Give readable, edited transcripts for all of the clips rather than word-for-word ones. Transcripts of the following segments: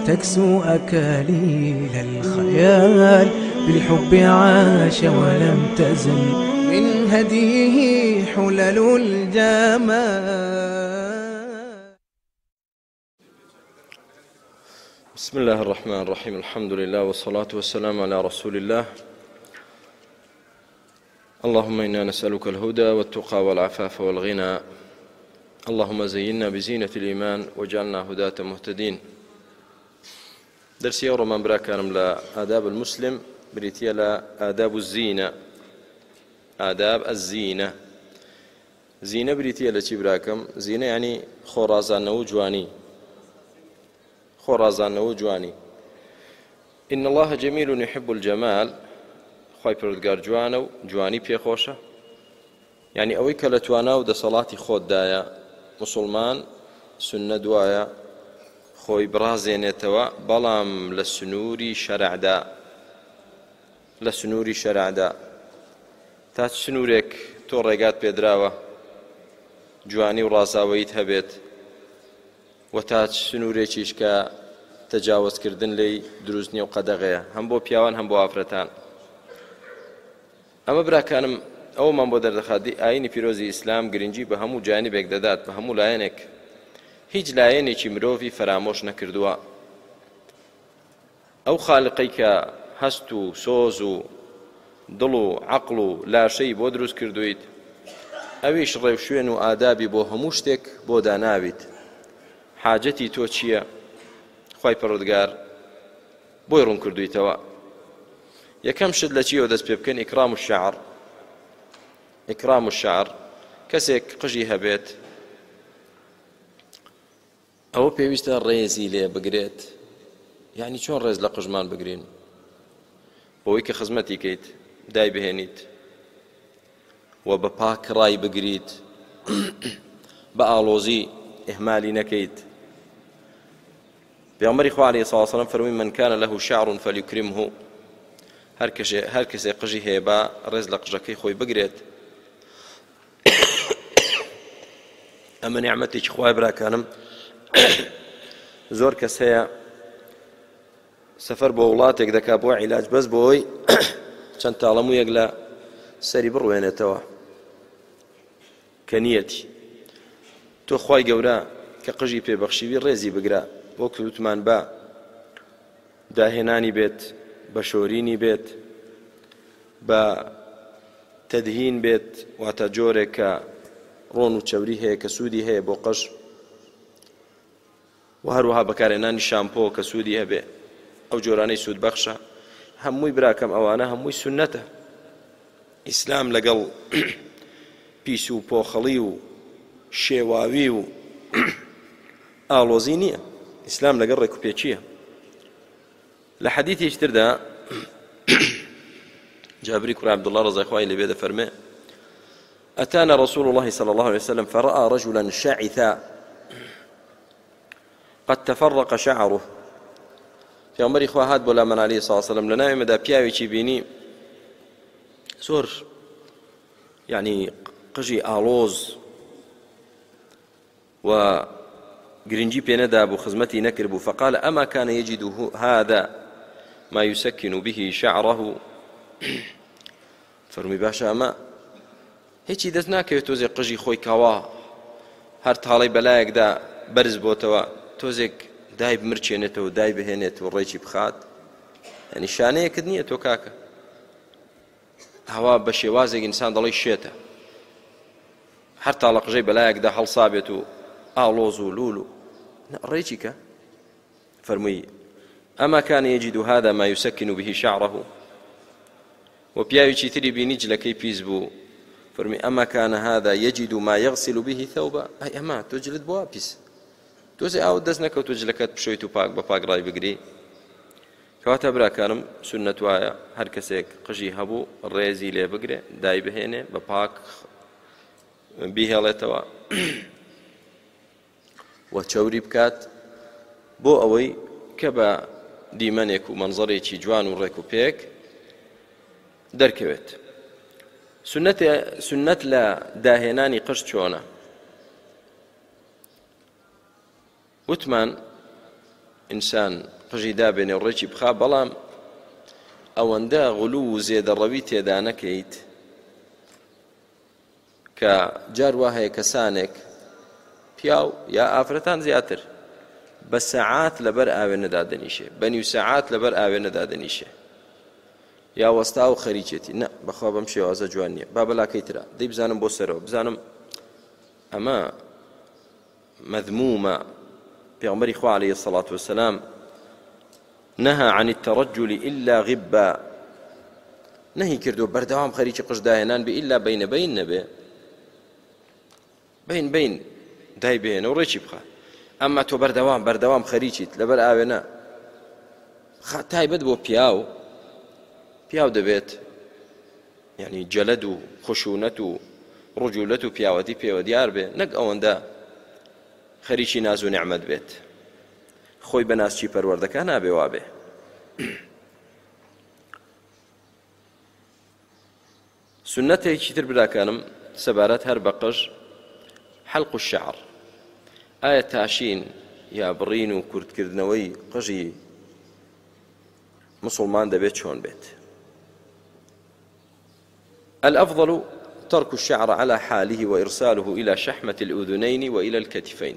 تكسو أكاليل الخيال بالحب عاش ولم تزل من هديه حلل الجمال. بسم الله الرحمن الرحيم. الحمد لله والصلاة والسلام على رسول الله. اللهم إنا نسألك الهدى والتقى والعفاف والغنى. اللهم زينا بزينة الإيمان واجعلنا هداة مهتدين. درسي يوم من براكانم لآداب المسلم بريتيا لآداب الزينة. آداب الزينة. زينة بريتيا لشي براكم. زينة يعني خورازان وجواني. خورازان وجواني. إن الله جميل يحب الجمال. خوای پروردگار جوانە و جوانی پێخۆشە. یعنی ئەوەی کە لە توانە و دەسەڵاتی خۆتدایە مسلمان سنە دوایە خۆی بڕازێنێتەوە، بەڵام لە سنووری شەرعدا تا سنوورێک تۆ ڕێگات پێدراوە جوانی و ڕازاوەیت هەبێت و تا سنوورێکیش کە تەجاوزکردن لێی دروست نییە و قەدەغەیە، هەم بۆ پیاوان هەم بۆ ئافرەتان. ئەمە براکانم ئەومان بۆ دەردەخاتی ئاینی پیرۆزی ئیسلام گرنگی بە هەموو جانیبێک دەدات، بە هەموو لایەنێک، هیچ لایەنێکی مرۆڤی فەرامۆش نەکردووە. ئەو خالقەی کە هەست و سۆز و دڵ و عەقڵ و لاشەی بۆ دروست کردویت، ئەویش ڕێوشوێن و ئادابی بۆ هەموو شتێک بۆ داناویت. حاجەتی تۆ چییە؟ خوای پەروەردگار بۆی ڕوون کردویتەوە. یەکەم شت لە چیەوە دەست پێ بکەن؟ ئیکرام الشعر. ئیکرام الشعر. کەسێک قژی هەبێت ئەوە پێویستە ڕێزی لێ بگرێت. یعنی چۆن ڕێز لە قژمان بگرین؟ بۆی کە خزمەتی کەیت دای بهێنیت و بە پاک ڕای بگریت، بە ئاڵۆزی ئیهمالی نەکەیت. پێغەمبەری خوا عەلەیهی سەڵاتو وەسەلام فەرمووی من کان له شعر فلیکرمه. هەر کەسێ قژی هەیە بە ڕێز لە قژەکەی خۆی بگرێت. ئەمە نیعمەتێکی خوای براکانم. زۆر کەس هەیە سەفەر بۆ وڵاتێک دەکا بۆ عیلاج بەس بۆی چەند تاڵەموویەک لە سەری بڕوێنێتەوە کە نیەتی. تۆ خوای گەورە کە قژی پێبەخشیوی ڕێزی بگرە، بۆ کەوتمان بە داهێنانی بێت، بە شۆرینی بێت، بە تەدهین بێت، واتە جۆرێک کە ڕۆن و چەوری هەیە کە سوودی هەیە بۆ قژ، و هەروەها بەکارهێنانی شامپۆ کە سوودی هەبێ، ئەو جۆرانەی سوود بەخشە. هەمووی براکەم ئەوانە هەمووی سونەتە. ئیسلام لەگەڵ پیس و پۆخەڵی و شێواوی و ئاڵۆزی نییە. ئیسلام لەگەڵ ڕێک و پێچییە. لە حەدیثێکی تردا جابری کوڕی عەبدوڵڵا ڕەزای خوای لێبێ دەفەرمێ ئەتانا رسول الله صلى الله عليه وسلم فرأى رجلا شعثا قد تفرق شعره. پێغەمبەری خوا هات بۆ لامەن عەلەیهی سەڵاتو وەسەلام لە ناوێمەدا پیاوێکی بینی زۆر یعنی قژی ئاڵۆز و گرنگی پێ نەدابوو، خزمەتی نەکردبوو. فقال أما كان يجد هذا ما يسكن به شعره. فەرمووی باشە ئەمە هیچی دەست ناکەوێت تۆزێک قژی خۆی کەوا هەر تاڵەی بەلایەکدا بەرز بۆتەوە، تۆزێک دای بمرچێنێتەوە، دای بهێنێت و ڕێکی بخات. یعنی شانەیەکت نییە تۆ کاکە. هەوا بە شێوازێک ئینسان دەڵی شێتە، هەر تاڵە قژەی بەلایەکدا هەڵسا بێت و ئاڵۆز و لول و ڕێکی کە. فەرمووی ئەما كان يجد هذا ما يسكن به شعره. و پیاوێکی تری بینی جلەکەی پیس بوو. فەرمووی ئەما كان هذا يجد ما يغسل به ثوبه. ئەی ئەما تۆ جلت بووە پیس، تۆزێ ئاوت دەست نەکەوت و جلەکەت بشۆیت و بە پاک ڕای بگری. کەواتە براکانم سونەت وایە هەر کەسێک قژی هەبوو ڕێزی لێ بگرێ، دای بهێنێ، بە پاک بیهێڵێتەوە و چەوری بکات بۆ ئەوەی کە بە دیمەنێک و مەنزەرێکی جوان و ڕێک و پێک دەرکەوێت. سنەت لە داهێنانی قژ چۆنە؟ وتمان ئینسان قژی دابێنێ و ڕێکی بخا، بەڵام ئەوەندە غولو و زێدەڕەوی تێدا نەکەیت کە جار وا هەیە کەسانێک پیاو یا ئافرەتان زیاتر بە سەعات لەبەر ئاوێنەدا دەنیشێ، بە نیو سەعات لەبەر ئاوێنەدا دەنیشێ، یا وەستا و خەریکێتی نە بەخوا بەم شێوازە جوان نییە، با بەلاکەی ترا دەی بزانم بۆ سەرەوە بزانم ئەمە مەذمومە. پێغەمبەری خوا عەلەیهی السەڵات وەسەلام نهى عن الترجل إلا غبا، نهی کردو بەردەوام خەریکی قژداهێنان بێ ئیلا بەینە بەین نەبێ، بەین بەین دای بێنە و ڕێکی بخە. ئەمما تۆ بەردەوام خەریکیت لەبەر ئاوێنە، تایبەت بۆ پیاو دەبێت یعنی جەلەد و خشونەت و ڕجوولەت و پیاوەتی پێوە دیار بێ، نەک ئەوەندە خەریکی ناز و نعمەت بێت، خۆی بە ناسچی پەروەردەکە نابێ وابێ. سنەتێکی تر براکانم سەبارەت هەر بە قژ حەلق الشعر، ئایا تاشین یا بڕین و کورتکردنەوەی قژی مسلمان دەبێت چۆن بێت؟ الأفضل ترك الشعر على حاله وإرساله إلى شحمة الأذنين وإلى الكتفين.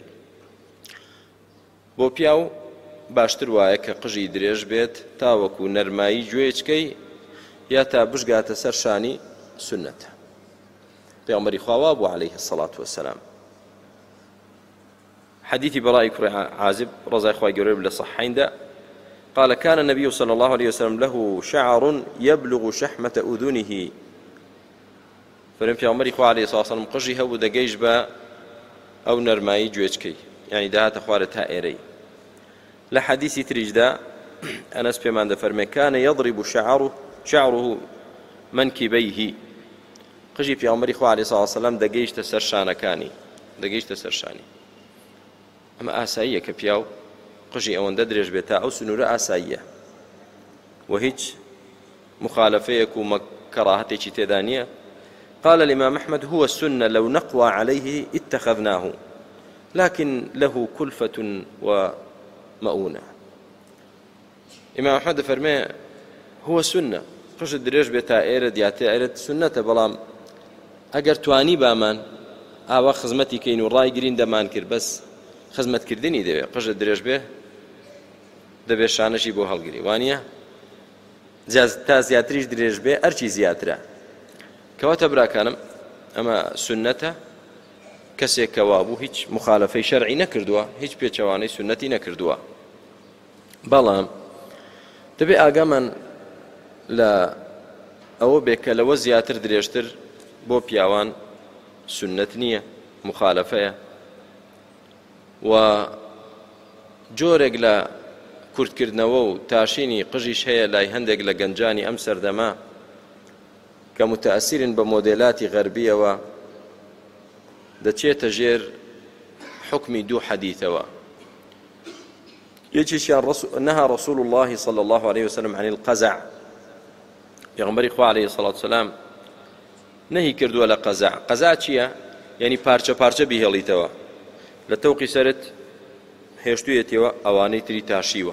بۆ پیاو باشتر وایە کە قژی درێژ بێت تاوەکو نەرمایی گوێچکەی یا تا بشگاتە سەر شانی سنەتە. پێغەمبەری خوا بوو عەلەیهی السەڵات وەسەلام. حديث براء كري عازب رضي الله عنه بلا صحيح قال كان النبي صلى الله عليه وسلم له شعر يبلغ شحمة أذنه، فرم في عمر إخوة عليه الصلاة والسلام قجيها ودقيش با أو نرماي جويتكي، يعني دهات أخوارتها إيري. لحديث تريجدا أنس بمان دفرمي كان يضرب شعره منكبيه، قجي في عمر إخوة عليه الصلاة والسلام دقيش تسرشاني ئەمە ئاساییە کە پیاو قژی ئەوەندە درێژ بێت تا ئەو سنوورە ئاساییە و هیچ مخالفەیەک و کەڕاهەتێکی تێدا نییە. قال الإمام أحمد هو السنة لو نقوى عليه اتخذناه لكن له كلفة ومؤونة. إمام أحمد فرمي هو السنة قژ درێژ بێت تا ئێرە دیاتێ ئێرە سنەتە، بەڵام ئەگەر توانی بامان ئاوا خزمەتی کەین و ڕای گرین دەمان کرد، بەس خزمەتکردنی دەوێت قژ درێژ بێ دەبێت شانەشی بۆ هەڵگیری وانە تا زیاتریش درێژ بێ ئەرچی زیاترە. کەواتە براکانم ئەمە سنەتە، کەسێک کەوا بوو هیچ مخالفەی شەرعی نەکردووە، هیچ پێچەوانەی سنەتی نەکردووە، بەڵام دەبێت ئاگامان لە ئەوە بێ کە لەوە زیاتر درێژتر بۆ پیاوان سنەت نییە، مخالفەیە و جۆرێک لە کورتکردنەوە و تاشینی قژیش هەیە لای هەندێک لە گەنجانی ئەم سەردەما کە متەئەسیرن بە مۆدێلاتی غەربیەوە، دەچێتە ژێر حکمی دوو حەدیثەوە. یەکیشیان نهى رسول الله صلى الله عليه وسلم عن القزع، پێغەمبەری خوا عەلەیهی السەڵات وەسەلام نەهی کردووە لە قەزع. قەزع چییە؟ یعنی پارچە پارچە بیهێڵیتەوە، لە تەوقی سەرت هێشتوویەتەوە ئەوانەی تری تاشیوە،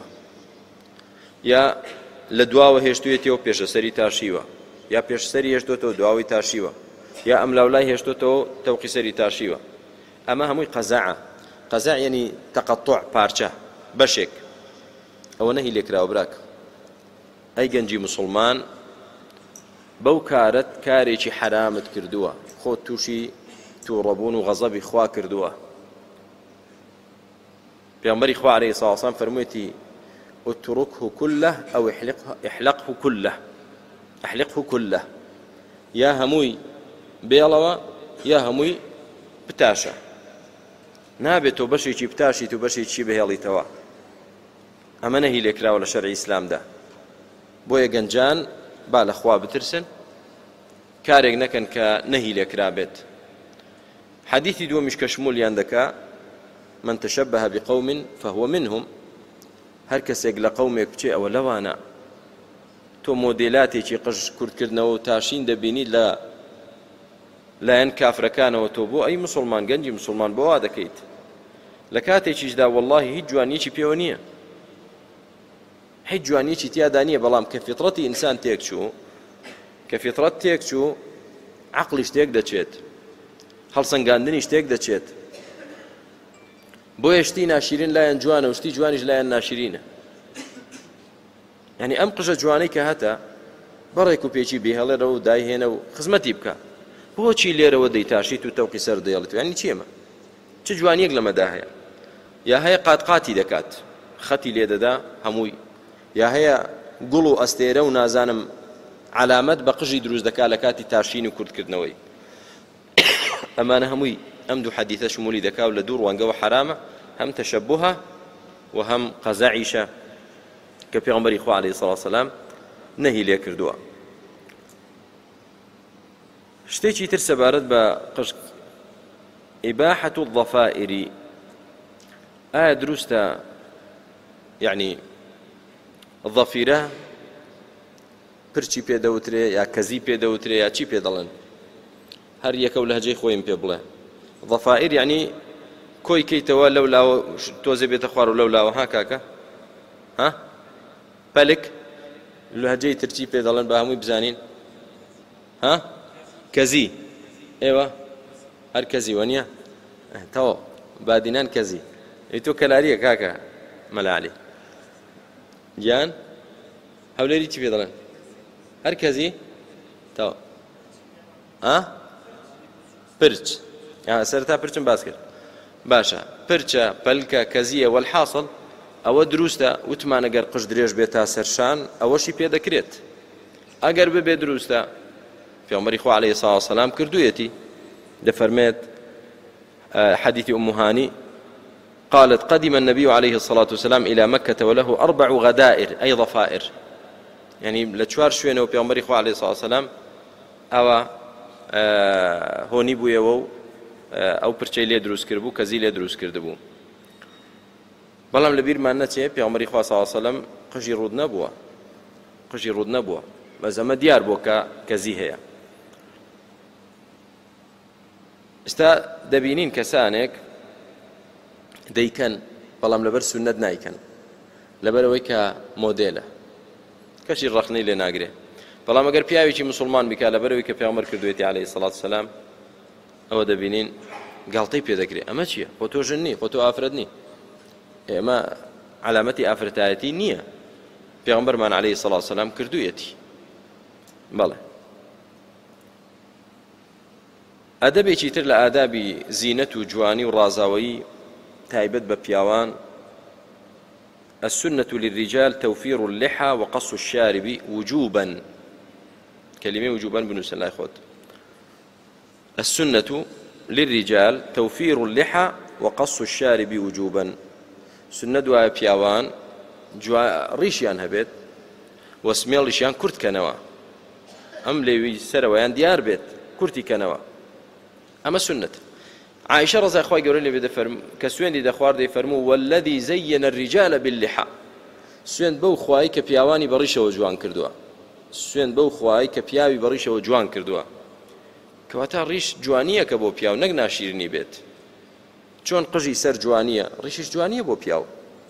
یا لە دواوە هێشتوویەتەوە پێشەسەری تاشیوە، یا پێشسەری هێشتوتەوە دواوی تاشیوە، یا ئەم لاولای هێشتوتەوە تەوقی سەری تاشیوە. ئەمە هەمووی قەزەعە. قەزەع یعنی تەقەطوع، پارچە، بەشێک. ئەوە نەهی لێکراوە براکە. ئەی گەنجی موسڵمان، بەو کارت کارێکی حرامت کردووە، خۆت تووشی تووڕەبوون و غەزەبی خوا کردووە. پێغەمبەری خوا عەلەیهی السەڵات وەسەلام فەرموویەتی اتركه كله أو احلقه كله، يا هموي بيڵەوە یا هەمووی بتاشە، نابێت تۆ بەشێکی بتاشیت و بەشێکی بهێڵیتەوە. ئەمە نەهی لێکراوە لە شەرعی ئیسلامدا. بۆیە گەنجان با لە خوا بترسن، کارێک نەکەن کە نەهی لێکرا بێت. حەدیثی دووەمیش کە شمولیان دەکا من تشبه بقوم فهو منهم، هەر کەسێک لە قەومێک بچێ ئەوە لەوانە. تۆ مۆدێلاتێکی قژ کورتکردنەوە و تاشین دەبینی لایەن کافرەکانەوە، تۆ بۆ ئەی مسلمان گەنجی مسلمان بۆ وا دەکەیت. لە کاتێکیشدا وەڵڵاهی هیچ جوانیەکی پێوە نییە، هیچ جوانیکی تیادا نییە بەڵام کە فیتڕەتی ئینسان تێکچوو کە فیتڕەت تێکچوو عەقڵی شتێک دەچێت هەڵسەنگاندنی شتێک دەچێت بۆیە شتی ناشرین لایەن جوانە و شتی جوانیش لایەن ناشرینە یعنی ئەم قژە جوانەی کە هەتە بەڕێک و پێچی بێهێڵێرە و دایهێنە و خزمەتی بکە بۆچی لێرەوە دەیتاشیت و تەوقی سەر دەیڵێت یعنی چێمە چ جوانیەک لەمەدا هەیە یا هەیە قاتقاتی دەکات خەتی لێ دەدا هەمووی یا هەیە گوڵ و ئەستێرە و نازانم علامەت بە قژی دروست دەکات لە کاتی تاشین و کورتکردنەوەی ئەمانە هەمووی ئەم دوو حەدیثە شمولی دەکات و لە دوو ڕوانگەوە حرامە هەم تەشەبوهە و هەم قەزاعیشە کە پێغەمبەری خوا عەلەیهی سەڵاتو وسەلام نەهی لێ کردووە شتێکی تر سەبارەت بە قژ ئیباحەة الضەفائر ئایا دروستە یعنی ضەفیرە پرچی پێدەوترێ یا کەزی پێدەوترێ یا چی پێ دەڵێن هەر یەکە و لەهجەی خۆیم پێ بڵێ ضەفائر یعنی کۆی کەیتەوە لەولاوە تۆزێ بێتە خوار و لەولاوە ها کاکە ها پەلک لەهجەی ترکی پێ دەڵێن بە هەمووی بزانین ها کەزی ئێوە هەر کەزی وەنیە تەواو بادینان کەزی تۆ کەلاریە کاکە مەلاعلی گیان هەولێری چی پێ دەڵێن هەر کەزی تەواو پرچ سەرتا پرچم باس کرد باشە پرچە پەلکە کەزیە وەلحاصڵ ئەوە دروستە وتمان ئەگەر قژ درێژ بێت تا سەرشان ئەوەشی پێ دەکرێت ئەگەر ببێ دروستە پێغەمبەری خوا عەلەیهی سەڵاتو وسەلام کردوویەتی دەفەرمێت حديث أم هاني قالت قدم النبي عليه الصلاة والسلام إلى مكة وله 4 غدائر أي ضفائر يعني لتشوار شوينه وبيغمبري خوا عليه الصلاة والسلام أو هوني بو يوو أو برشي لي دروس كربو كزي لي دروس كردبو بەڵام لەبیر مان نەچێ پێغەمبەری خوا صلی الله علیه و سلم قژی ڕوود نەبووە بەزەمە دیار بووە کە کەزی هەیە ئێستا دەبینین کەسانێک دەیکەن بەڵام لەبەر سونەت نایکەن لەبەرەوەی کە مۆدێلە کەشی ڕەخنەی لێ ناگرێ بەڵام ئەگەر پیاوێکی موسڵمان بیکا لەبەرەوەی کە پێغەمبەر کردوێتی عەلەیهی سەڵاتو وسەلام ئەوە دەبینین گاڵتەی پێ دەکرێت ئەمە چییە خۆ تۆ ژن نی خۆ تۆ ئافرەت نی ئێمە علامەتی ئافرەتایەتی نییە پێغەمبەرمان عەلەیهی سەڵاتو وسەلام کردوویەتی بەڵێ ئەدەبێکی تر لە ئادابی زینەت و جوانی و ڕازاوایی تایبەت بە پیاوان السنة للرجال توفير اللحى وقص الشارب وجوبا كلمة وجوبا بنوس الله يخوت السنة للرجال توفير اللحى وقص الشارب وجوبا سنة دواء بياوان ريشيان هبت وسميلشيان كرت كنوا أم لوي سرويان ديار بيت كرتي كنوا أما سنة عائشة رضي الله عنها قال لي كسوين دي دخوار دي فرمو والذي زين الرجال باللحى سوين بو خواي كبياواني بريشة وجوان كردوا سوين بو خواي كبياوي بريشة وجوان كردوا كواتا ريش جوانية كبو بياو نقنا شيرني بيت چون قجي سر جوانية ريشش جوانية بو بياو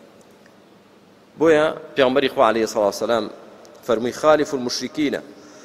بويا پیغمبر خوا عليه الصلاة والسلام فرمي خالف المشركين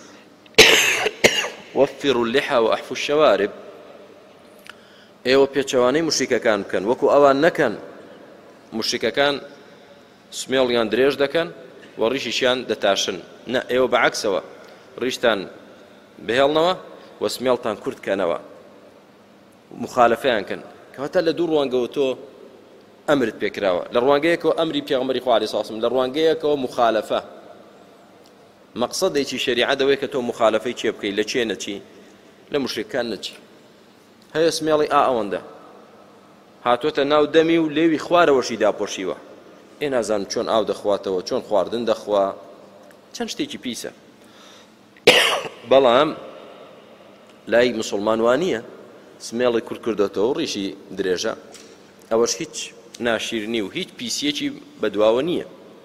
وفروا اللحى وأحفوا الشوارب ئێوە پێچەوانەی مشریکەکان بکەن وەکو ئەوان نەکەن مشریکەکان سمێڵیان درێژ دەکەن و ڕیشیشیان دەتاشن نە ئێوە بەعەکسەوە ڕیشتان بهێڵنەوە و سمێڵتان کورتکەنەوە مخالفەیان کەن کەواتە لە دوو ڕوانگەوە تۆ ئەمرت پێکراوە لە ڕوانگەیەکەوە ئەمری پێغەمبەری خوا عەلەیهی سەڵاتو وسەلام لە ڕوانگەیەکەوە مخالفە مەقسەدێکی شەریعەت ئەوەیە کە تۆ مخالفەی چێ بکەی لە چێ نەچی لە مشریکەکان نەچی هەیە سمێڵی ئەوەندە هاتوۆتە ناو دەمی و لێوی خوارەوەشی داپۆشیوە ئێ نازانم چۆن ئاو دەخواتەوە چۆن خواردن دەخوا چەند شتێکی پیسە بەڵام لای موسڵمان وانییە سمێڵی کورت کردێتەوە و ڕیشی درێژە ئەوەش هیچ ناشیرنی و هیچ پیسیەکی بەدواوە نییە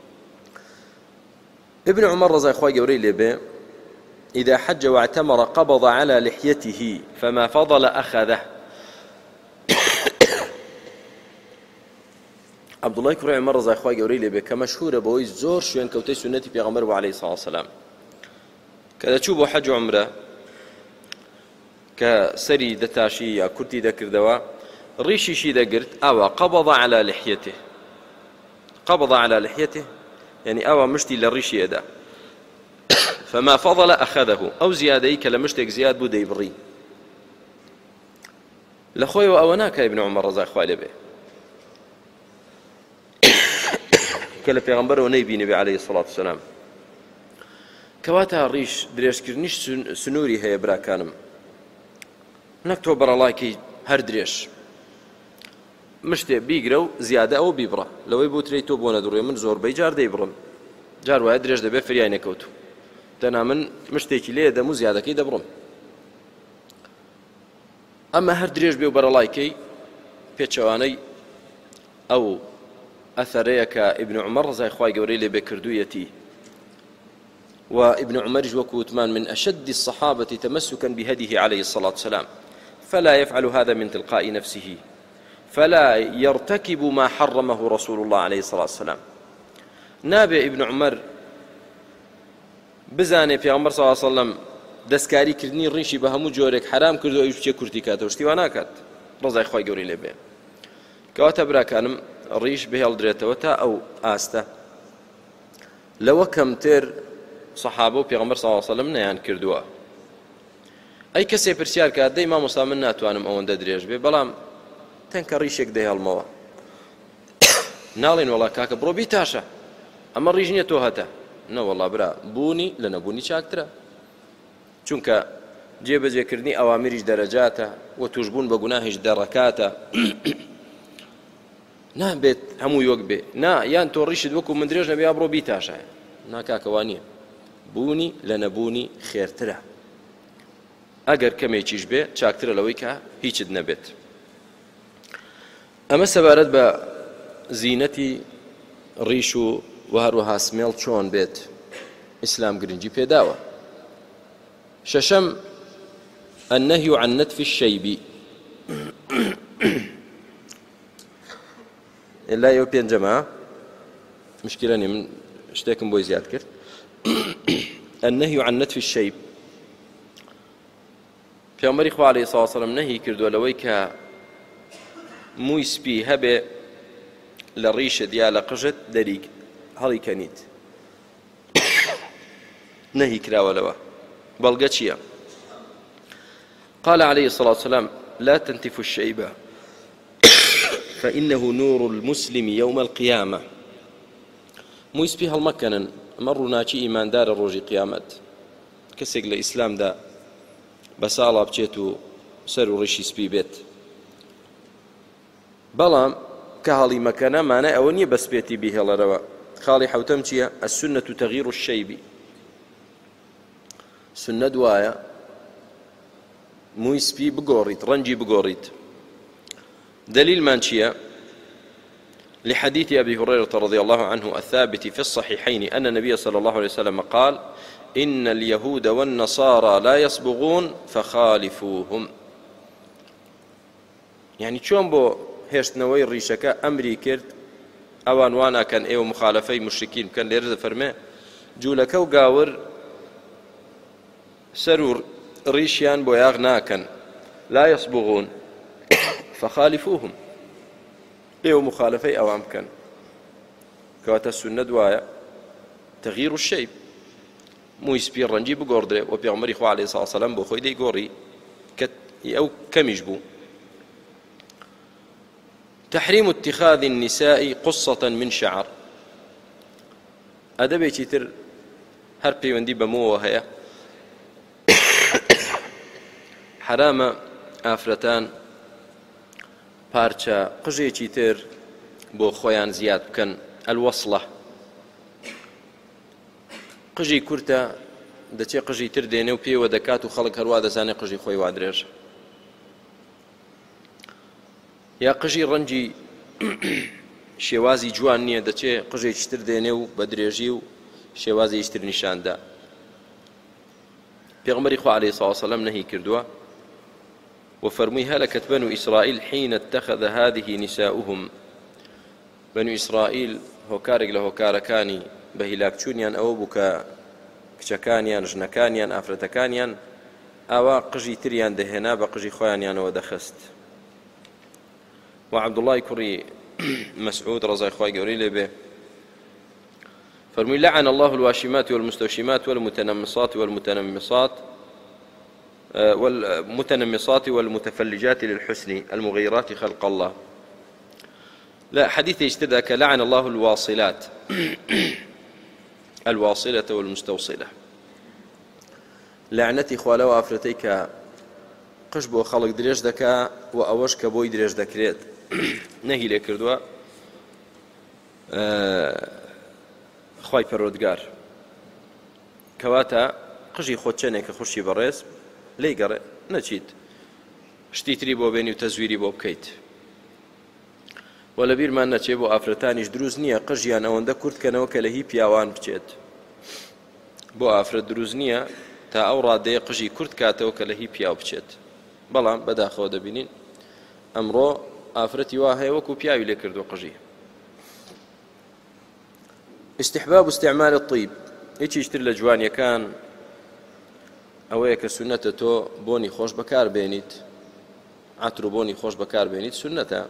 ابن عمر رضي الله عنه لبه إذا حج واعتمر قبض على لحيته فما فضل أخذه عەبدوڵای کوڕی عومەر ڕەزای خوای گەورەی لێبێ کە مەشهورە بەوەی زۆر شوێن کەوتەی سونەتی پێغەمبەر بوو عەلەیهی سەڵاتو وەسەلام کە دەچوو بۆ حەج و عومرە کە سەری دەتاشی یا کورتی دەکردەوە ڕیشیشی دەگرت ئەوە قەبەض عەلى لحيته يعني ئەوە مشتی لە ڕیشی ئەدا فما فضل أخذه أو زيادەی کە لە مشتێک زیاد بوو دەیبڕی لە خۆیەوە ئەوە ناکای ابن عومەر ڕەزای خوای لێبێ کە لە پێغەمبەرەوە نەیبینێ بێ عەلەیهی سەڵاتو وەسەلام کەواتە ڕیش درێژکردنیش سنووری هەیە براکانم نەک تۆ بەرەڵایکەی هەر درێژ مشتێ بیگرە و زیادە ئەو بیبڕە لەوەی بوترێت تۆ بۆ نەدڕێ من زۆربەی جار دەیبڕم جار وایە درێژ دەبێ فریای نەکەوتو دەنا من مشتێکی لێ دەم و زیادەکەی دەبڕم ئەمە هەر درێژ بێ و بەرەڵایکەی پێچەوانەی ئەو ئەثەرەیە کە ئیبن عومەر ڕەزای خوای گەورەی لێبێ کردوویەتی وابن عمر وكوتمان من أشد الصحابة تمسكا بهديه عليه الصلاة والسلام فلا يفعل هذا من تلقاء نفسه فلا يرتكب ما حرمه رسول الله عليه الصلاة والسلام نابع ابن عمر بزاني في عمر صلى الله عليه وسلم دەستکاری کردنی ڕیشی بە هەموو جۆرێک حرام کردو ئەویش بچێ کورتی کاتەوە شتیوا ناکات ڕەزای خوای گەورەی لێبێ کەواتە براکانم ڕیش بهێڵدرێتەوە تا ئەو ئاستە لەوە کەمتر صحابە و پێغەمبەر صلی الله علیه و سلم نەیان کردووە ئەی کەسێ پرسیار کات دەی مامۆستا من ناتوانم ئەوەندە درێژ بێ بەڵام تەنکە ڕیشێک دەهێڵمەوە ناڵێن وەڵا کاکە بڕۆ بیتاشە ئەمە ڕیژ نییە تۆ هەتە نەوەڵا برا بوونی لە نەبوونی چاکترە چونکە جێبەجێکردنی ئەوامریش دەرەجاتە و توشبوون بە گوناهیش دەڕەکاتە نابێت هەموو یۆک بێ نا یان تۆ ڕیشت وەکو من درێژ نەبێ یا بڕۆ بیتاشە ناکاکەوا نییە بوونی لە نەبوونی خێرترە ئەگەر کەمێکیش بێ چاکترە لەوەی کە هیچت نەبێت ئەمە سەبارەت بە زینەتی ڕیش و هەروەها سمێڵ چۆن بێت ئیسلام گرنگی پێداوە شەشەم النهي عن نتف الشيب لا يو بينجما مشكلة من اشتاكم بوي زياد كرت النهي عن نتف الشيب في عمر إخوة عليه الصلاة والسلام نهي كردو لويك مويسبي هبه للريشة ديال قجت دريق هذي كانت نهي كراوة لوا بلغتشيا قال عليه الصلاة والسلام لا تنتف الشيبة فإنه نور المسلم يوم القيامة مويسبي هالمكان مروا ناچی ئیماندارە ڕۆژی قیامەت کەسێک لە ئیسلامدا بە ساڵا بچێت و سەر و ڕیشی سپی بێت بەڵام کە هەڵی مەکەنە مانای ئەوە نییە بە سپێتی بیهێڵەرەوە خاڵی حەوتەم چییە السنة تغيير الشيب سنە دوایە مووی سپی بگۆڕیت ڕەنجی بگۆڕیت دلیلمان چییە لحديث أبي هريرة رضي الله عنه الثابت في الصحيحين أن النبي صلى الله عليه وسلم قال إن اليهود والنصارى لا يصبغون فخالفوهم يعني چۆن بۆ هێشتنەوەی ڕیشەکە ئەمری کرد ئەوان واناکەن ئێوە مخالفەی مشرکین بکەن لێرە دەفەرمێ جوولەکە و گاور سەر و ڕیشیان بۆ یاغ ناکەن لا يصبغون فخالفوهم ئێوە مخالفەی ئەوان بکەن کەواتە سونە دوایە تغییر الشەیب مووی سپی ڕەنجی بگۆڕدرێ و پێغەمبەری خوا عەلەیهی سەڵاتو وەسەلام بۆ خۆی دەیگۆڕی کە ئەو کەمیش بوو تحريم اتخاذ النساء قصة من شعر ئەدەبێکی تر هەر پەیوەندی بەمەوە هەیە حرامە ئافرەتان پارچە قژێکی تر بۆ خۆیان زیاد بکەن الوەصلە قژی کورتە دەچێ قژی تر دێنێ و پێوە دەکات و خەڵک هەروە دەزانێ قژی خۆی وا درێژە یا قژی ڕەنجی شێوازی جوان نییە دەچێ قژێکی تر دێنێ و بە درێژی و شێوازی تر نیشاندا پێغەمبەری خوا عەلەیهی سەڵاتو وەسەلام نەهی کردووە وفرمي هلكت بنو إسرائيل حين اتخذ هذه نساؤهم بەنو ئیسرائیل هۆکارێک لە هۆکارەکانی بە هیلاکچوونیان ئەوە بوو کە کچەکانیان ژنەکانیان ئافرەتەکانیان ئاوا قژی تریان دەهێنا بە قژی خۆیانیانەوە دەخست. و عەبدوڵڵای کوڕی مسعود ڕەزای خوای گەورەی لێ بێ فەرمووی لعن الله الواشمات والمستوشمات والمتنمصات والمتنمصات والمتفلجات للحسن المغيرات خلق الله. لا حديث اشتدك لعن الله الواصلات الواصلة والمستوصلة لعنتي خوالو ئافرەتەی قش بۆ خەڵک درێژ دەکا و ئەوەش کە بۆی درێژ دەکرێت نەهی لێ کردووە خوای پەروەردگار کەواتە قژی خۆت چەنێکە خوشی بەڕێز لێی گەڕێ نەچیت شتی تری بۆ بێنی و تەزویری بۆ بکەیت. و لە بیرمان نەچێ بۆ ئافرەتانیش دروست نییە قژیان ئەوەندە کورتکەنەوە کە لە هی پیاوان بچێت. بۆ ئافرەت دروست نییە تا ئەو ڕادەیە قژی کورت کاتەوە کە لە هی پیاو بچێت. بەڵام بەداخەوە دەبینین ئەمڕۆ ئافرەتی وا هەیە وەکو پیاوی لێ کردو قژی. استحباب استعمال الطيب هیچیشتر لە جوانیەکان ئەوەیە کە سونەتە تۆ بۆنی خۆش بەکار بێنیت عەتر و بۆنی خۆش بەکار بێنیت سونەتە.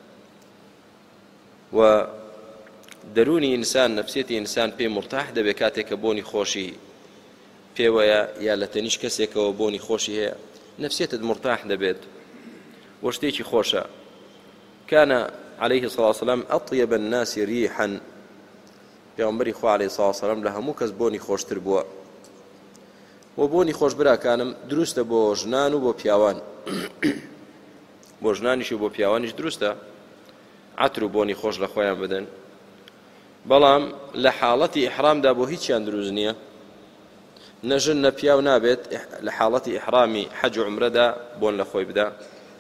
و دەرونی ئینسان نەفسیەتی ئینسان پێی مرتاح دەبێت کاتێک کە بۆنی خۆشی پێوەیە یا لە تەنیش کەسێکەوە بۆنی خۆشی هەیە نەفسیەتت مرتاح دەبێت و شتێکی خۆشە. كان عليه الصلاة والسلام أطيب الناس ريحا پێغەمبەری خوا عليه الصلاة والسلام لە هەموو کەس بۆنی خۆشتر بووە. و بۆنی خۆش براکانم دروستە بۆ ژنان و بۆ پیاوان بۆ ژنانیش و بۆ پیاوانیش دروستە عەتر و بۆنی خۆش لە خۆیان بدەن. بەڵام لە حاڵەتی ئیحرامدا بۆ هیچیان دروست نییە نەژن نە پیاو نابێت لە حاڵەتی ئیحرامی حەج و عومرەدا بۆن لە خۆی بدا.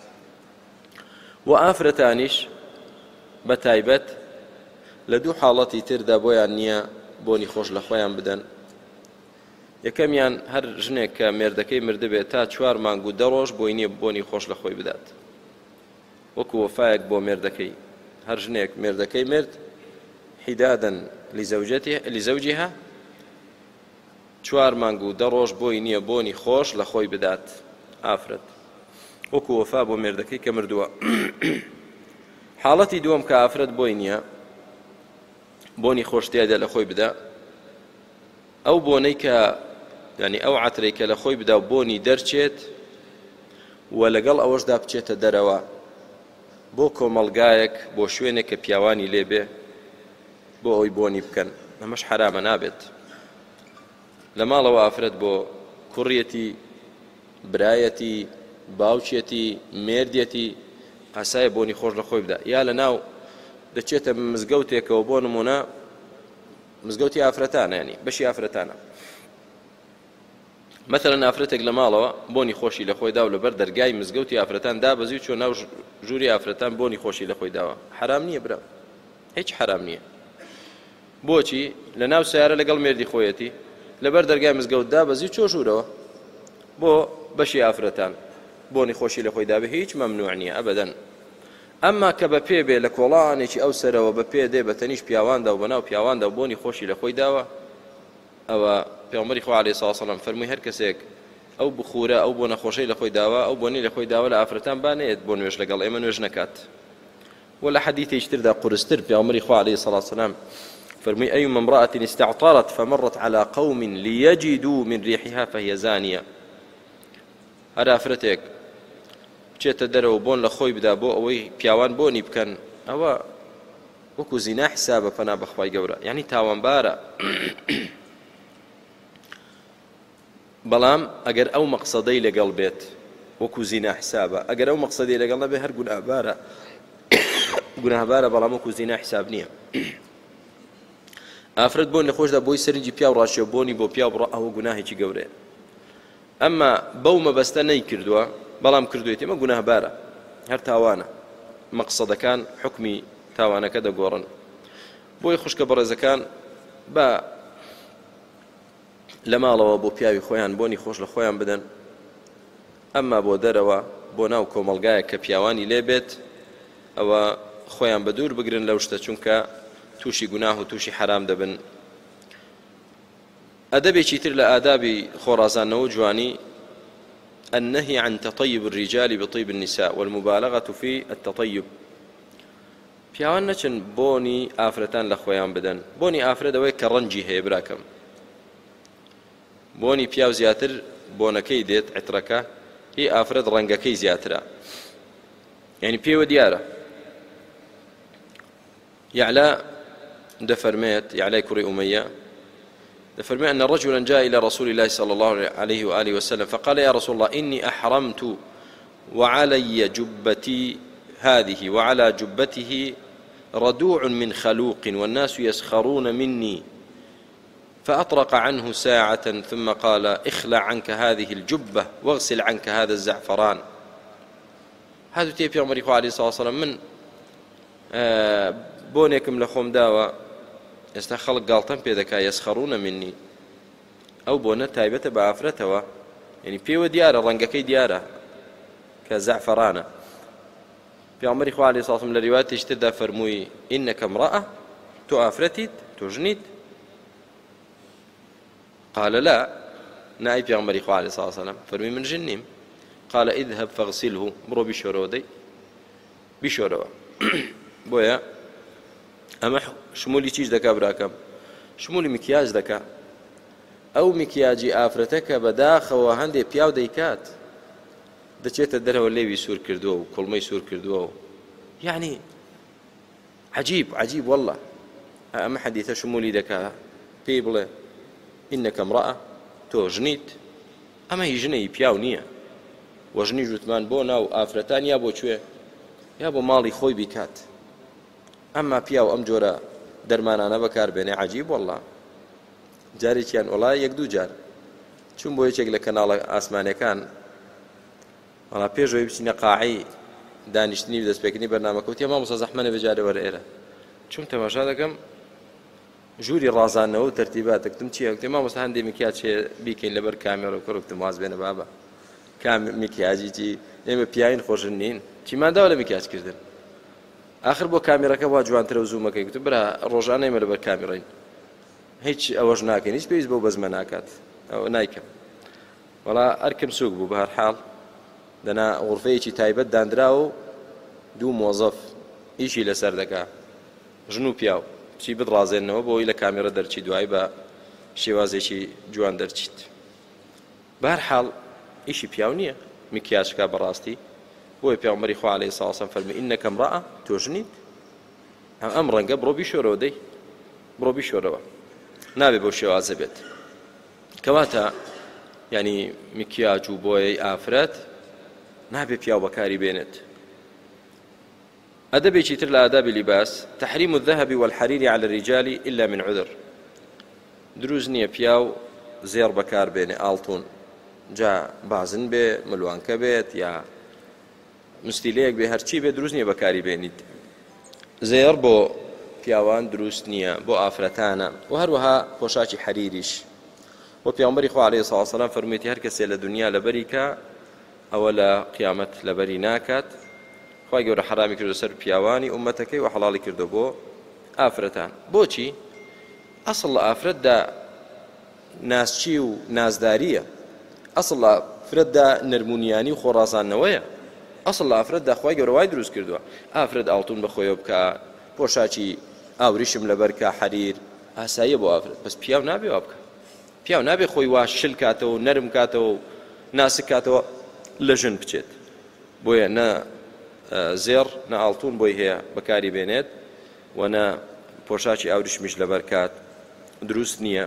و ئافرەتانیش بە تایبەت لە دوو حاڵەتی تردا بۆیان نییە بۆنی خۆش لە خۆیان بدەن. یەکەمیان هەر ژنێک کە مێردەکەی مردبێت تا 4 مانگ و 10 ڕۆژ بۆی نییە بۆنی خۆش لە خۆی بدات وەکو وەفایەک بۆ مێردەکەی. هەر ژنێک مێردەکەی مرد حیدادەن لزەوجیها 4 مانگ و 10 ڕۆژ بۆی نییە بۆنی خۆش لە خۆی بدات ئافرەت وەکو وەفا بۆ مێردەکەی کە مردووە. حاڵەتی دووەم کە ئافرەت بۆی نییە بۆنی خۆش تێدا لە خۆی بدا ئەو بۆنەی کە یعنی ئەو عەترەی کە لە خۆی بدا و بۆنی دەرچێت و لەگەڵ ئەوەشدا بچێتە دەرەوە بۆ کۆمەڵگایەک بۆ شوێنێک کە پیاوانی لێبێ بۆ ئەوی بۆنی بکەن. ئەمەش حرامە نابێت. لە ماڵەوە ئافرەت بۆ کوڕیەتی برایەتی باوچێتی مێردێتی ئاسایە بۆنی خۆش لە خۆی بدا یا لە ناو دەچێتە مزگەوتێکەوە بۆ نمونە مزگەوتی ئافرەتانە ینی بەشی ئافرەتانە مەثەڵەن ئافرەتێک لە ماڵەوە بۆنی خۆشی لە خۆی دا و لەبەر دەرگای مزگەوتی ئافرەتان دابەزی و چۆ ناو ژووری ئافرەتان بۆنی خۆشی لە خۆی داوە حرام نییە برا هیچ حرام نییە. بۆچی لە ناو سیارە لەگەڵ مێردی خۆیەتی لەبەر دەرگای مزگەوت دابەزی چۆ ژوورەوە بۆ بەشی ئافرەتان بۆنی خۆشی لە خۆی دابێ هیچ مەمنوع نییە ئەبەدەن. ئەمما کە بە پێ بێ لە کۆڵانێکی ئەو سەرەوە بە پێ دێ بە تەنیش پیاواندا و بەناو پیاواندا و بۆنی خۆشی لە خۆی داوە ئەوە پێغەمبەری خوا عەلەیهی سڵاو وسەلام فەرمووی هەر کەسێک ئەو بخورە ئەو بۆ نەخۆشەی لە خۆی داوە ئەو بۆنی لە خۆی داوە لە ئافرەتان بانێت بۆ نوێژ لەگەڵ ئێمە نوێژ نەکات. و لە حەدیثێکی تردا قورستر پێغەمبەری خوا عەلەیهی سڵاو وسەلام فرمي أيما امرأة استعطرت فمرت على قوم ليجدوا من ريحها فهي زانية. هذا فرتك بچێتە دەرەوە بۆن لە خۆی بدا بۆ ئەوەی پیاوان بۆنی بکەن ئەوە وەکو زینا حسابە پەنا بەخوای گەورە یعنی تاوانبارە. بەڵام ئەگەر ئەو مەقسەدەی لەگەڵ بێت وەکو زینا حسابە ئەگەر ئەو مەقسەدەی لەگەڵ نەبێ هەر گوناهبارە بەڵام وەکو زینا حساب نییە. ئافرەت بۆن لە خۆشدا بۆی سەرنجی پیا و ڕاشیە بۆنی بۆ پیا بڕە ئەوە گوناهێکی گەورەیە. ئەمما بەو مەبەستە نەیکردووە بەڵام کردوێت ئێمە گوناهبارە هەر تاوانە مەقسەدەکان حکمی تاوانەکە دەگۆڕن. بۆی خوشکە بەڕێزەکان بە لە ماڵەوە بۆ پیاوی خۆیان بۆنی خۆش لە خۆیان بدەن ئەمما بۆ دەرەوە بۆ ناو کۆمەڵگایە کە پیاوانی لێ بێت ئەوە خۆیان بە دوور بگرن لەو شتە چونکە تووشی گوناه و تووشی حرام دەبن. ئەدەبێکی تر لە ئادابی خۆڕازانەوە جوانی النهي عن تطيب الرجال بطيب النساء والمبالغة في التطيب. پیاوان نەچن بۆنی ئافرەتان لە خۆیان بدەن. بۆنی ئافرەت ئەوەیە کە ڕەنجی هەیە براکەم. بۆنی پیاو زیاتر بۆنەکەی دێت عترەکە، هی ئافرەت ڕەنگەکەی زیاترە. يعني پێوە دیارە. يعلى دفرميت يعلى كري أمية دفرميت أن رجلا جاء إلى رسول الله صلى الله عليه وآله وسلم فقال يا رسول الله إني أحرمت وعلي جبتي هذه وعلى جبته ردوع من خلوق والناس يسخرون مني، فأطرق عنه ساعة ثم قال اخلع عنك هذه الجبة واغسل عنك هذا الزعفران. هذا تيبي عمر عليه الصلاة والسلام من بۆنێکم لە خۆم داوە ئێستا خەڵک گاڵتەم پێ دەکا یەسخەڕونە منی. ئەو بۆنە تایبەتە بە ئافرەتەوە، یعنی پێوە دیارە ڕەنگەکەی دیارە کە زەعفەرانە. پێغەمبەری خوا عەلەیهی سڵام لە ریوایەتێکی تردا فەرمووی ئینەکە امرأە، تۆ ئافرەتیت، تۆ ژنیت؟ قال لا، نای پێغەمبەری خوا عەلەیهی سڵام فەرمووی من ژن نیم. قال اذهب فاغسله، بڕۆ بیشۆرەوە دەی بیشۆرەوە. بۆیە ئەمە شمولی چیش دەکا براکەم؟ شمولی مکیاج دەکا. ئەو مکیاجی ئافرەتە کە بەداخەوە هەندێک پیاو دەیکات دەچێتە دەرەوە لێوی سوور کردووە و کوڵمەی سوور کردووە و یعنی عجیب والله. ئەمە حەدیثە شمولی دەکا، پێی بڵێ ئینەکە امرأە، تۆ ژنیت. ئەمە هی ژنەی پیاو نییە، وە ژنی جوتمان بۆ ناو ئافرەتان یا بۆ کوێ یا بۆ ماڵی خۆی بیکات. ئەمما پیاو ئەم جۆرە دەرمانانە بەکاربێنێ عەجیب والله. جارێکیان وڵای یەک دوو جار چوون بۆ یەکێک لە کەناڵە ئاسمانیەکان، وڵا پێشەوەی بچینە قاعەی دانیشتنی و دەستپێکردنی بەرنامەکەوتی مامۆستا زەحمەتە بەجارە وەرە ئێرە. چوون تەماشا دەکەم ژووری ڕازانەوە و تەرتیبات دەکتم چییە؟ وتی مامۆستا هەندێک مکیاج بیکەین لەبەر کامێرە و کڕکتم واز بێنە بابە کام مکیاجی ئێمە پیاین خۆشن نین چیمانداوە لە مکیاجکردن. آخر بۆ کامێرەکە وا جوانترە و زوومەکەی گوتم برا ڕۆژانە ئێمە لەبەر کامێرەین، هیچ ئەوەش ناکەین، هیچ پێویست بەو بەزمە ناکات، ئەوە نایکەم. وەڵا ئەرکم سووک بوو. بە هەر حاڵ دەنا غورفەیەکی تایبەت دانراوە و دوو مۆزەف ئیشی لەسەر دەکا، ژن و پیاو چی بدڕازێنەوە بۆی لە کامێرە دەرچی دوای بە شێوازێکی جوان دەرچیت. بە هەر حاڵ ئیشی پیاو نییە مکیاجکا بەڕاستی. بۆی پێغەمبەری خوا عەلەیهی سڵام فەرمووی ئینەکە امرأە، تۆ ژنیت. ئەم ڕەنگە بڕۆ بیشۆرەوە دەی، بڕۆ بیشۆرەوە، نابێ بەو شێوازە بێت. کەواتە یعنی مکیاج و بۆیەی ئافرەت نابێ پیاو بەکاری بێنێت. ئەدەبێکی تر لە ئادابی لیباس تحریم الذهب والحرير على الرجال إلا من عذر. دروست نییە پیاو زێڕ بەکار بێنێ، ئاڵتون جا بازن بێ، ملوانکە بێت یا مستیلەیەک بێ، هەرچی بێ دروست نییە بەکاری بێنیت. زێڕ بۆ پیاوان دروست نییە، بۆ ئافرەتانە و هەروەها پۆشاکی حەریریش. بۆ پێغەمبەری خوا عەلەیهی سڵام وسەلام فەرموویەتی هەر کەسێ لە دنیا لەبەری کە ئەوە لە قیامەت لەبەری ناکات. خوای گەورە حرامی کردو سەر پیاوانی ئومەتەکەی و حەڵاڵی کردو بۆ ئافرەتان. بۆچی؟ ئەسڵ لە ئافرەتدا ناسچی و نازداریە، ئەسڵ لە ئافرەتدا نەرمونیانی و خۆڕازانەوەیە، ئەسڵ لە ئافرەتدا خوای گەورە وای دروست کردووە ئافرەت ئاڵتون بەخۆیەوە بکە، پۆشاکی ئاوریشم لەبەر کە حەریر، ئاساییە بۆ ئافرەت. بەس پیاو نابێ وا بکە، پیاو نابێ خۆی وا شل کاتەوە، نەرم کاتەوە و ناسک کاتەوە لە ژن بچێت. بۆیە نە زێڕ نە ئاڵتون بۆی هەیە بەکاری بێنێت و نە پۆشاکی ئاوریشمیش لەبەر کات دروست نییە.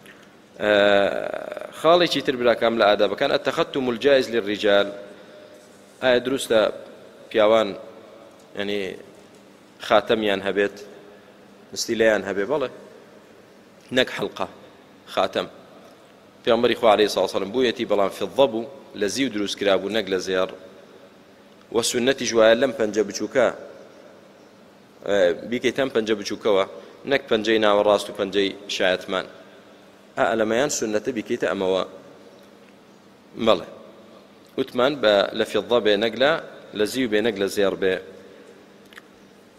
خاڵێکی تر براکەم لە ئادابەکان التەخەتم الجائز للرجال. ئایا دروستە پیاوان ینی خاتەمیان هەبێت، مستیلەیان هەبێ؟ بەڵێ، نەک حەڵقە، خاتەم. پێغەمبەری خوا عەلەیهی سڵام وسەلام بوویەتی بەڵام فضە بوو، لە زیو دروست کرابوو نەک لە زێڕ. و سونەتی جوایە لەم پەنجە بچووکە بیکەیتەم پەنجە بچووکەوە، نەک پەنجەی ناوەڕاست و پەنجەی شایەتمان. ئەلەمەیان سونەتە بیکەیتە ئەمەوە. بەڵێ وتمان بە لە فضە بێ، نەک لە زیو بێ، نەک لە زێڕ بێ.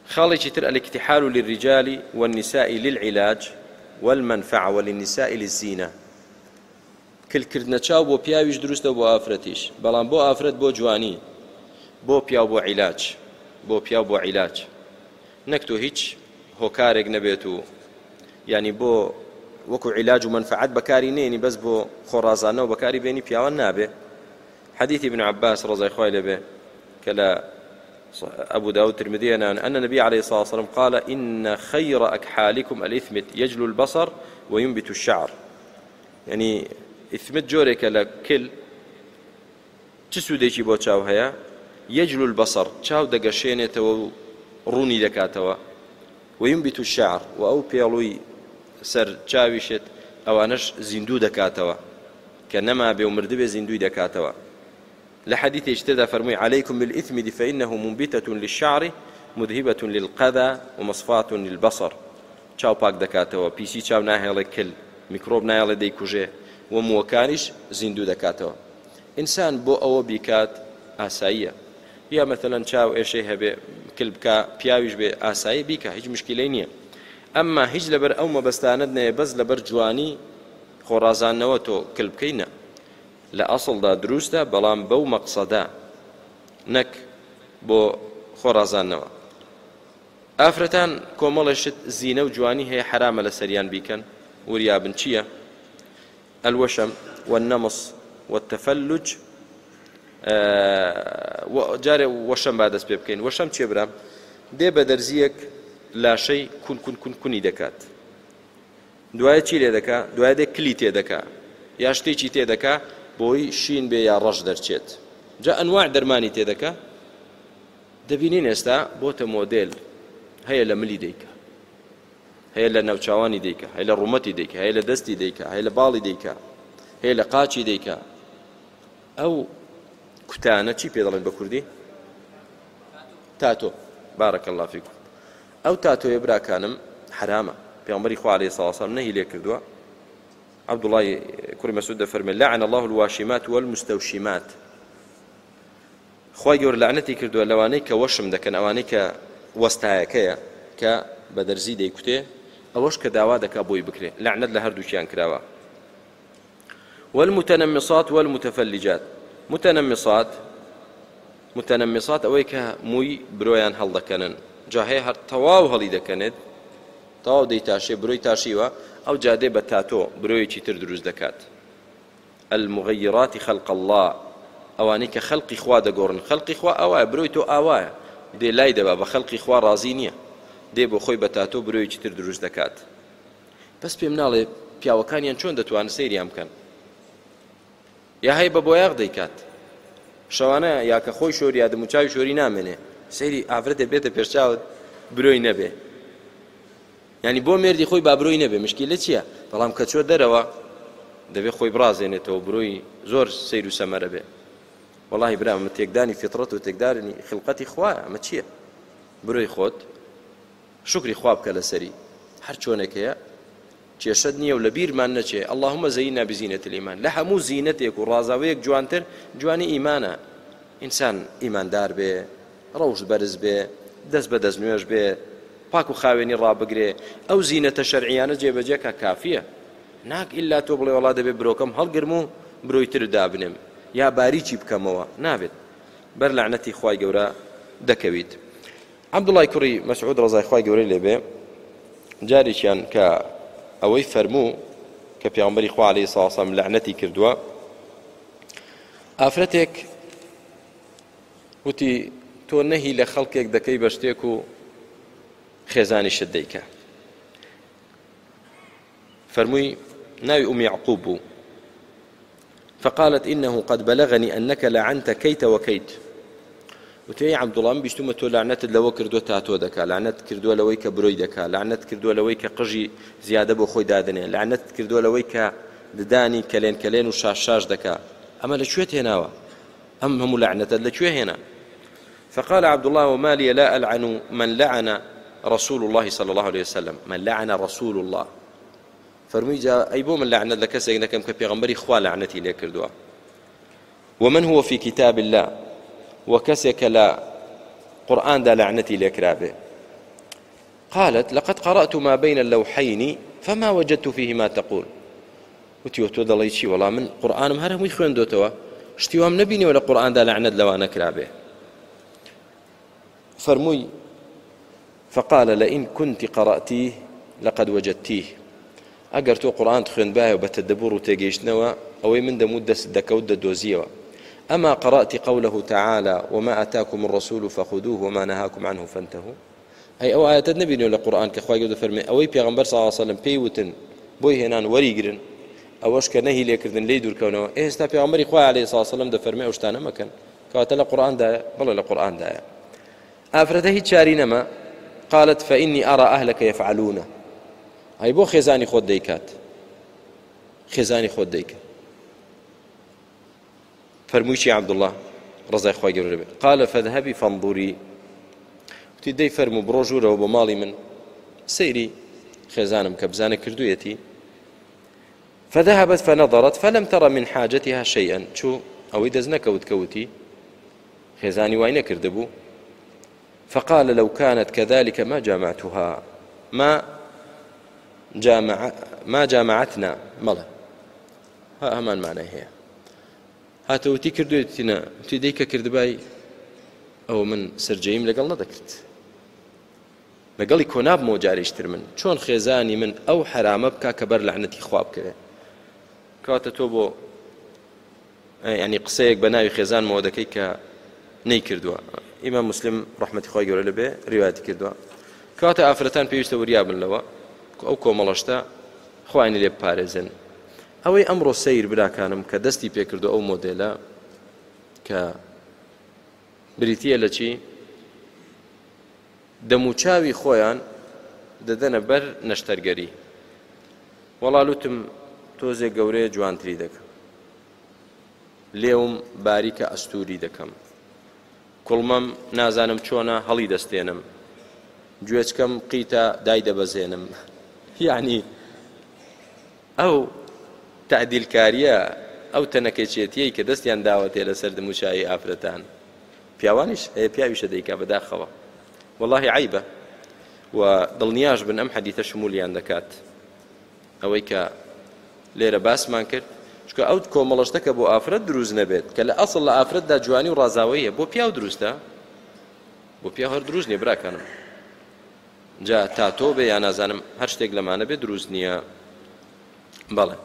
خاڵێکی تر الاكتحال للرجال والنساء للعلاج والمنفعة وللنساء للزينة کلکردنە چاو بۆ پیاویش دروستە بۆ ئافرەتیش بەڵام بۆ ئافرەت بۆ جوانی بۆ پیاو بۆ عیلاج بۆ پیاو بۆ عیلاج نەک تۆ هیچ هۆکارێک نەبێت و یعنی بۆ وەکو عیلاج و منفعەت بەکاری نێنی بەس بۆ خۆڕازانەوە بەکاری بێنی پیاوە نابێ حديث ابن عباس رضي الله عنه به كلا أبو داود الترمذي أن النبي عليه الصلاة والسلام قال إن خير أكحالكم الإثمت يجلو البصر وينبت الشعر يعني إثمت جورك لكل تسو ديشي بو تشاو هيا يجلو البصر تشاو دقشينة روني دكاتوا وينبت الشعر وأو بيالوي سر تشاويشت أو أنش زندو دكاتوا كنما بيومردبه زندو دكاتوا لحديث اجتدى فرمي عليكم بالإثم فإنه منبتة للشعر مذهبة للقذى ومصفاة للبصر چاو پاک دكاتوا بيسي چاو ناهيل كل ميكروب ناهيل دي كوجه وموكانش زندو دكاتوا إنسان بو أو بيكات آسائية يا مثلا چاو إيشي هبه كل بكا بياويش بي آسائي بيكا هيج مشكلة نية أما هيج لبر أو ما بستاندنا بز لبر جواني خورازان نوتو كل بكينا لأصل دا دروستا بلان بو مقصدا نك بو خورازان نوا ئافرەتان کۆمەڵێشت زینە و جوانی هەیە حرامە لە سەریان بیکەن وریابن چییە؟ الوشم والنمص والتفلج جارێ وەشەم با دەست پێ بکەین وەشەم چێ برام دێ بە دەرزیەک لاشەی کونی دەکات دوایە چی لێ دەکا دوایە دێ کلی تێ دەکا یا شتێکی تێ دەکا بۆی شین بێ یا ڕەش دەرچێت جا ئەنواع دەرمانی تێ دەکا دەبینین ئێستا بۆتە مۆدێل هەیە لە ملی دەیکە هەیە لە نەوچاوانی دەیکە هەیە لە ڕوومەتی دەیکە هەیە لە دەستی دەیکە هەیە لە باڵی دەیکە هەیە لە قاچی دەیکە ئەو کوتانە چی پێ دەڵێن بە کوردی تاتۆ بارەکە الله فیکم ئەو تاتۆیە براکانم حرامە پێغەمبەری خوا عەلەیهی سەڵام وسەلام نەهی لێ کردووە عەبدوڵڵای کوڕی مەسعود دەفەرمێ لعن الله الواشمات والمستوشمات خوای گەورە لعنەتی کردووە لەوانەی کە وەشم دەکەن ئەوانەی کە وەستایەکەیە کە بە دەرزی دەیکوتێ ئەوەش کە داوا دەکا بۆی بکرێ لعنەت لە هەردووکیان کراوە والمتنمصات والمتفلجات متنمصات ئەوەی کە مووی برۆیان هەڵدەکەنن جا هەیە هەر تەواو هەڵی دەکەنێت تەواو دەیتاشێ بروی تاشیوە ئەو جادێ بە تاتۆ برۆیەکی تر دروست دەکات المغيرات خلق الله ئەوانەی کە خەڵقی خوا دەگۆڕن خەڵقی خوا ئەوایە برۆی تۆ ئاوایە دێ لای دەبا بە خەڵقی خوا ڕازی نییە دێ بۆ خۆی بە تاتۆ برۆیەکی تر دروست دەکات بەس پێم ناڵێ پیاوەکانیان چۆن دەتوانن سەیریان بکەن یا هەیە بە بۆیاغ دەیکات شەوانە یا کە خۆی شۆری یا دەموچاوی شۆری نامێنێ سەیری ئافرەتێ بێتە پێشچاوت برۆی نەبێ یعنی بۆ مێردی خۆی با برۆی نەبێ مشکیلە چییە بەڵام کە چۆ دەرەوە دەبێ خۆی بڕازێنێتەوە برۆی زۆر سەیر و سەمەرە بێ والله برام تێکدانی فیتڕەت و تێکدانی خلقەتی خوایە ئەمە چییە برۆی خۆت شکری خوا بکە لەسەری هەر چۆنێکەیە کێشەت نییە و لە بیرمان نەچێ اللهم زەینا بزینەت الئیمان لە هەموو زینەتێک و ڕازاوەیەک جوانتر جوانی ئیمانە ئینسان ئیماندار بێ ڕەوش بەرز بێ دەست بە دەست نوێژ بێ پاک و خاوێنی ڕابگرێ ئەو زینەتە شەرعیانە جێبەجێکە کافیە ناک ئیلا تۆ بڵێ وەڵا دەبێ برۆکەم هەڵگرم و برۆی تر دابنێم یا باریکی بکەمەوە نابێت بەر لعنەتی خوای گەورە دەکەویت عەبدوڵڵای کوڕی مەسعود ڕەزای خوای گەورەی لێبێ جارێکیان کە ئەوەی فەرموو کە پێغەمبەری خوا عەلەیهی سەڵام وسەلام لعنەتی کردووە ئافرەتێک وتی تۆ نەهی لە خەڵکێک دەکەی بە شتێک و خێزانیشت دەیکە فەرمووی ناوی ئومی یعقوب بوو فقالت إنه قد بلغني أنك لعنت كيت وكيت وتي عبد الله بيشتم تو لعنت لو كردو تاتو دكا لعنت كردو لويك بروي دكا لعنت كردو لويك قجي زياده بو خوي دادنه لعنت كردو لويك دداني كلين وشاش دكا اما لشويت هنا هم لعنت لشوي هنا فقال عبد الله وما لي لا ألعن من لعن رسول الله صلى الله عليه وسلم من لعن رسول الله فرمي جاء أي بو من لعنة لك سيدنا كم كبيغمبري خوا لعنتي لك كردوا ومن هو في كتاب الله وكسك لا قرآن دا لعنتي لك رابه قالت لقد قرأت ما بين اللوحين فما وجدت فيه ما تقول وتيوتو دڵی وەڵام من قورآنم هەر هەمووی خوێندۆتەوە شتی وام نەبینیوە لە قورآندا لەعنەت لەوانە کرابێ فەرمووی فقال لئن كنت قرأتيه لقد وجدتيه ئەگەر تۆ قورآن خوێندبایە بە تەدەبوڕ و تێگەیشتنەوە ئەوەی من دەموت دەست دەکەوت دەدۆزیەوە أما قرأت قوله تعالى وما أتاكم الرسول فخذوه وما نهاكم عنه فانتهوا أي أو آيات النبي ولا القرآن كخواي قد فرمي أوي بيغمبر صلى الله عليه وسلم بيوتن بوي هنان وريقرن أوش كنهي ليكردن ليدور كونه إيه استا بيغمبر إخوة عليه الصلاة والسلام ده فرمي أوشتانا مكان كواتل القرآن ده بلا القرآن ده أفرده تشارينما قالت فإني أرى أهلك يفعلونه أي بو خزاني خود ديكات خزاني خود ديكات فرموشي عبد الله رضي الله عنه قال فاذهبي فانظري تدي فرمو بروجوره وبمالي من سيري خزانم كبزانة كردويتي فذهبت فنظرت فلم ترى من حاجتها شيئا شو أو إذا زنكوت كوتي خزاني وين كردبو فقال لو كانت كذلك ما جامعتها ما جامعتنا ملا ها همان معنى هي هاتوتی کردوێتینە تی دەی کە کردبای ئەو من سەرجەیم لەگەڵ نەدەکرد لەگەڵی کۆنابمەوە جارێشتر من چۆن خێزانی من ئەو حرامە بکا کە بەر لەعنەتی خوا بکەوێ کاتە تۆ بۆ ینی قسەیەک بە ناوی خێزانمەوە دەکەی کە نەیکردووە ئیمام مسلم ڕەحمەتی خوای گەورە لەبێ ڕیواەتی کردووە کاتە ئافرەتان پێویستە وریابن لەوە ئەو کۆمەڵەشتە خوایانی لێ بپارێزن ئەوەی ئەمڕۆ سەیر براکانم کە دەستی پێکردو ئەو مۆدێلە کە بریتیە لە چی دەموچاوی خۆیان دەدەنە بەر نەشتەرگەری وەڵالوتم تۆزێک گەورەیە جوانتری دەکەم لێوم باریکە ئەستوری دەکەم کوڵمەم نازانم چۆنە هەڵی دەستێنم گوێچکەم قیتە دای دەبەزێنم یعنی ئەو تعدیلکاریە ئەو تەنەکەچێتیەی کە دەستیان داوەتێ لەسەر دموچایی ئافرەتان پیاوانیش هەیە پیاویشە دەیکا بەداخەوە واللهی عیبە و دڵنیاش بن ئەم حەدیثە شمولیان دەکات ئەوەی کە لێرە باسمان کرد چکە ئەو کۆمەڵەشتە کە بۆ ئافرەت دروست نەبێت کە لە ئەسڵ لە ئافرەتدا جوانی و ڕازاوەیە بۆ پیاو دروستە بۆ پیاو هەر دروست نییە براکانم جا تا تۆ بێ یا نازانم هەر شتێک لەمانە بێ دروست نییە بەڵێ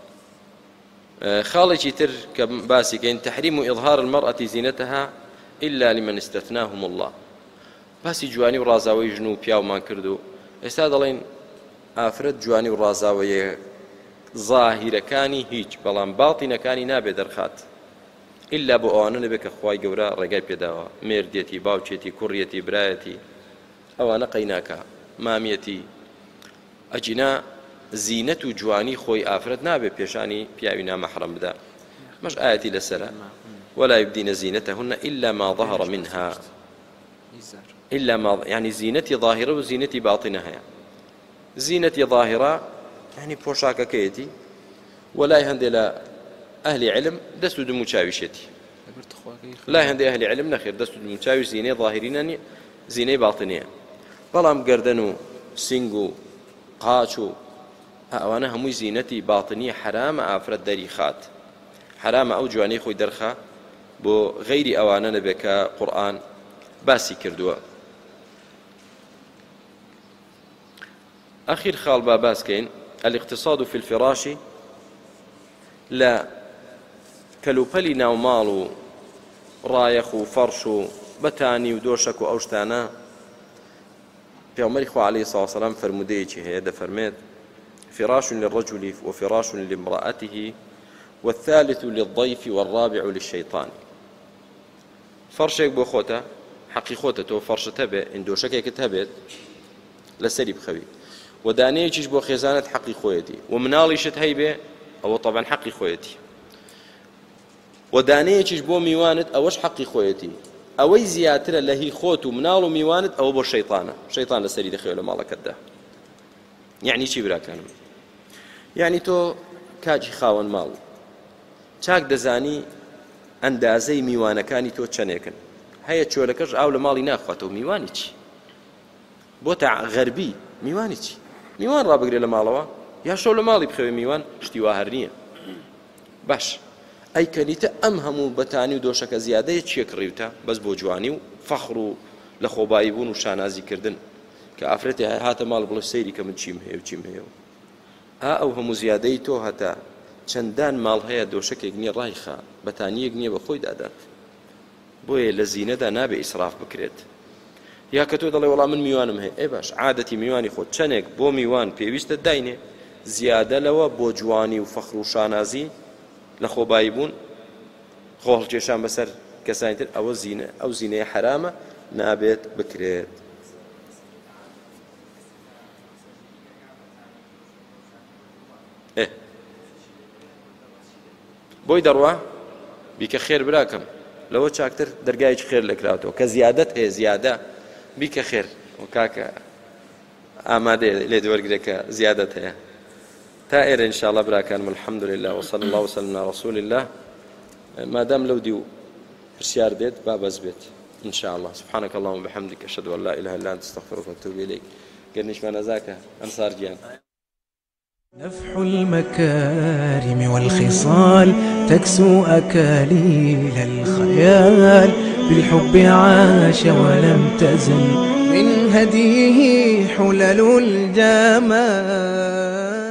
خاڵێکی تر کە باسی کەین تحریم و ئظهار المرأة زینەتها إلا لمن استثناهم الله باسی جوانی و ڕازاوەی ژن و پیاومان کرد و ئێستا دەڵێن ئافرەت جوانی و ڕازاوەیە ظاهیرەکانی هیچ بەڵام باڵتینەکانی نابێ دەرخات إلا بۆ ئەوانە نەبێت کە خوای گەورە ڕێگای پێداوە مێردێتی باوچێتی کوڕیەتی برایەتی ئەوانە قەیناکە مامیەتی ئەجینا زینەت و جوانی خۆی ئافرەت نابێ پێشانی پیاوی نامەحرەم بدا مەش ئاەتی لەسەرە ولا يبدين زينتهن إلا ما ظهر منها إلا ما يعني زينتي ظاهرة وزينتي باطنة هي زينتي ظاهرة يعني بوشاكا كيتي ولا يهندي لا أهل علم دستو دمو تشاويشتي لا يهندي أهل علم نخير دستو دمو تشاويش زينة ظاهرين زينة باطنية بلام قردنو سينغو قاچو ئەوانە هەمووی زینەتی باطنیە حرامە ئافرەت دەریخات حرامە ئەو جوانەی خۆی دەرخا بۆ غەیری ئەوانە نەبێت کە قورئان باسی کردووە ئەخیر خاڵ با باسکەین الاقتصاد في الفراش لە کەلوپەلی ناوماڵ و ڕایەخ و فەرش و بەتانی و دۆشەک و ئەو شتانە پێغەمبەری خوا عەلەیهی سڵاو وسەلام فەرموودەیەکی هەیە دەفەرمێت فراش للرجل وفراش لامرأته والثالث للضيف والرابع للشيطان فرشك بو خوتا حقي خوتا تو فرشت هبه اندوشكك هبت لسري بخوي ودانيش بو خزانة حقي خويتي ومنالي شت هيبه او طبعا حقي خويتي ودانيش بو ميوانت اوش حقي خويتي اوي زياتر لهي خوت ومنالو ميوانت او بو شيطانه شيطان لسري دخيل مالك ده يعني چی براکانم يعني تۆ کاجی خاوەن ماڵ چاک دەزانی ئەندازەی میوانەکانی تۆ چەندێکن هەیە چۆلەکەش ئاو لە ماڵی ناخواتەوە میوانی چی بۆ تا غەربی میوانی چی میوان ڕابگرێ لە ماڵەوە یا شەو لە ماڵی بخەوێ میوان شتی وا هەر نییە باش ئەی کەنیتە ئەم هەموو بەتانی و دۆشەکە زیادەیە چیە کڕیوتە بەس بۆ جوانی و فەخر و لە خۆبایی بوون و شانازیکردن کە ئافرەتی هاتە ماڵ بڵێ سەیری کە من چیم هەیە و چیم هەیە ئەو هەموو زیادەی تۆ هەتا چەندان ماڵ هەیە دۆشەکێک نییە ڕایخا بەتانیەک نییە بە خۆی دادات بۆیە لە زینەدا نابێ ئیسراف بکرێت یا کە تۆ دەڵێ وەڵام من میوانم هەیە ئێ باش عادەتی میوانی خۆت چەندێک بۆ میوان پێویستە داینێ زیادە لەوە بۆ جوانی و فەخر و شانازی لە خۆبایی بوون خۆ هەڵکێشان بەسەر کەسانی تر ئەوە زینە ئەو زینەیە حرامە نابێت بکرێت بۆی دەڕوا بیکە خێر براکەم لەوە چاکتر دەرگایکی خێر لەکراوەوە کە زیادەت هەیە زیادە بیکە خێر و کاکە ئامادەیە لێ دووەرگرێکە زیادەت هەیە تا ئێرە ئینشاءالله براکانم الحەمدولله وصلی الله وسلم على رسول الله مادام لەو دی و پرسیار بێت با بەس بێت ئینشاءالله سبحانك اللهم وبحمدك أشهد أن لا إله إلا أنت أستغفرك وأتوب إليك گەرنیشمانە زاکە ئەنسار گیان نفح المكارم والخصال تكسو أكاليل الخيال بالحب عاش ولم تزل من هديه حلل الجمال